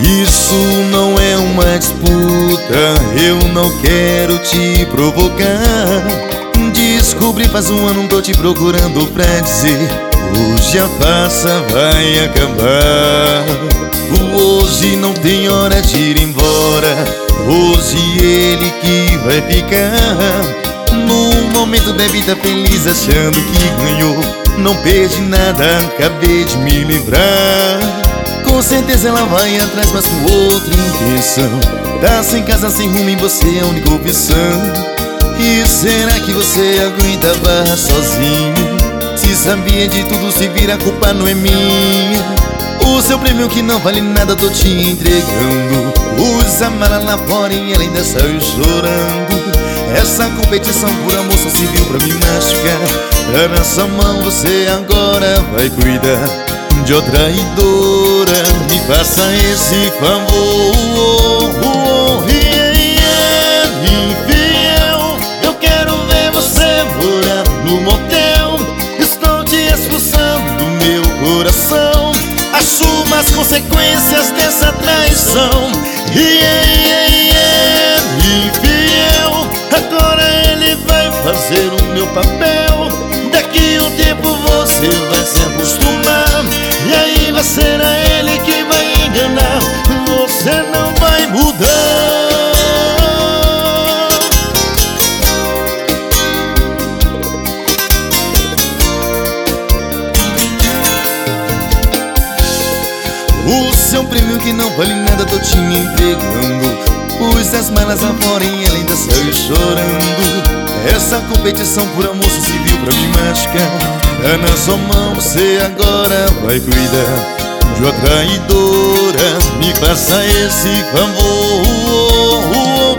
Isso não é uma disputa, eu não quero te provocar. Descobri faz um ano, tô te procurando pra dizer: hoje a farsa vai acabar. Hoje não tem hora de ir embora, hoje ele que vai ficar. No momento deve estar feliz achando que ganhou, não perdi nada, acabei de me livrar. Com certeza ela vai atrás, mas com outra intenção. Tá sem casa, sem rumo, e você é a única opção. E será que você aguenta a barra sozinho? Se sabia de tudo, se vira, a culpa não é minha. O seu prêmio que não vale nada, tô te entregando. Usa mala lá fora e ela ainda saiu chorando. Essa competição por amor só serviu pra me machucar. Tá na sua mão, você agora vai cuidar de outra traidora. Me faça esse favor. Infiel, eu quero ver você morar no motel. Estou te expulsando do meu coração. Assuma as consequências dessa traição. Infiel, agora ele vai fazer o meu papel. Daqui um tempo você vai se acostumar, e aí vai ser a ele que vai enganar. Você não vai mudar. O seu prêmio que não vale nada, tô te entregando. Pus as malas lá fora e ela ainda saiu chorando. Essa competição por amor só serviu pra me machucar. Tá na sua mão, você agora vai cuidar de uma traidora. Me faça esse favor.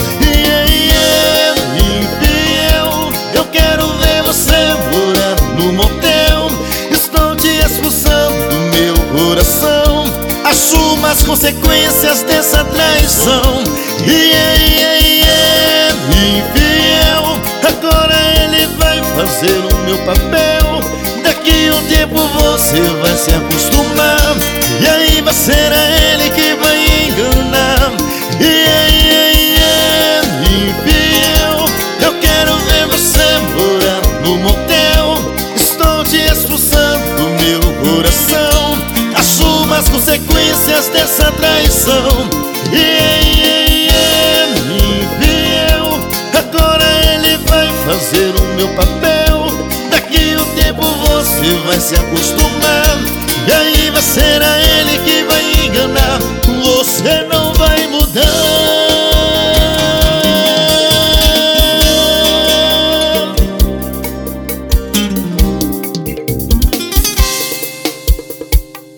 Infiel, eu quero ver você morar no motel. Estou te expulsando do meu coração. Assuma as consequências dessa traição. Infiel, agora ele vai fazer o meu papel. Daqui um tempo você vai se acostumar, e aí vai ser a ele que vai enganar. Infiel, eu quero ver você morar no motel. Estou te expulsando do meu coração. Assuma as consequências dessa traição. Infiel, agora ele vai fazer o meu papel. Daqui um tempo você vai se acostumar, e aí vai ser a ele que